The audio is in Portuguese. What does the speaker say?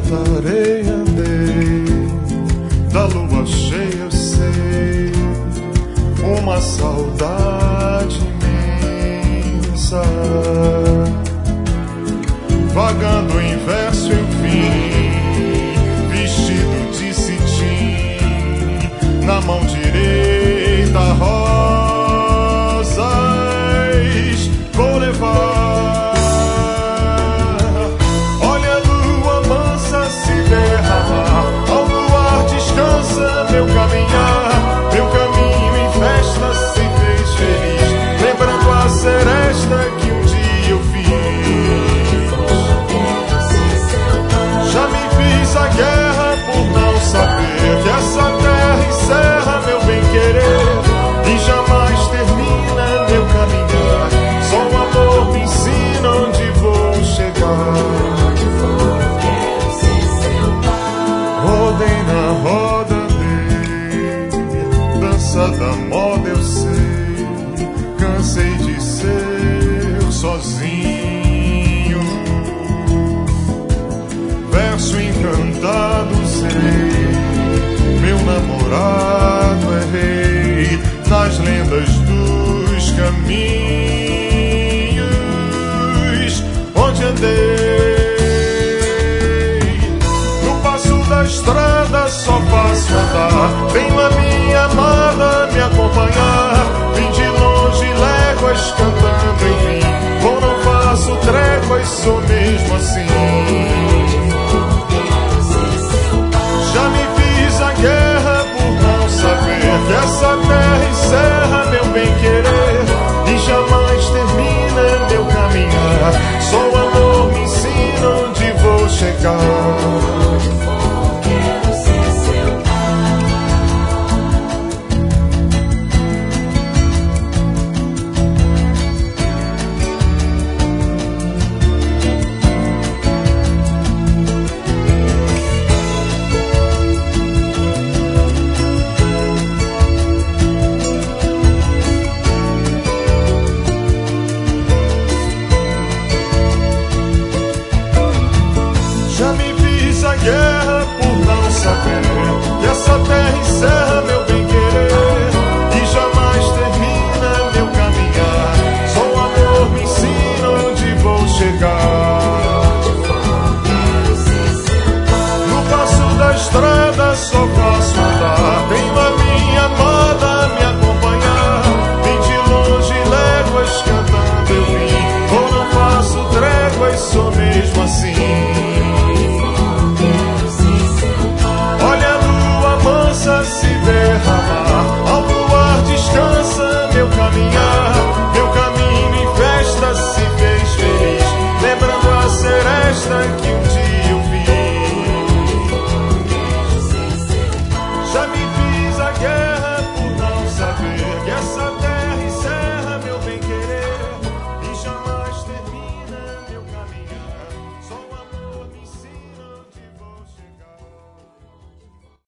voltarei, andei, da lua cheia eu sei, uma saudade imensa. Vagando em verso eu vim, vestido de cetim, na mão direita rosas vou levar. Olha a lua mansa se derramar, ao luar descansa meu caminhar. Meu caminho em festa se fez feliz, lembrando a seresta que um dia eu fiz. Já me fiz a guerra por não saber que essa terra encerra meu bem-querer e jamais termina meu caminhar. Só o amor me ensina onde vou chegar. Rodei na roda dele, dança da moda eu sei, cansei de ser sozinho. Verso encantado sei, meu namorado é rei nas lendas dos caminhos onde andei. No passo da estrada só faço andar, venho a minha amada me acompanhar. Vim de longe léguas cantando em mim, vou não faço tréguas, sou mesmo assim. Já me fiz a guerra por não saber que essa terra encerra meu bem-querer e jamais termina meu caminhar. Só o amor me ensina onde vou chegar. Já me fiz a guerra por não saber que essa terra encerra meu bem-querer e jamais termina meu caminhar. Só o amor me ensina onde vou chegar. No passo da estrada só faço andar,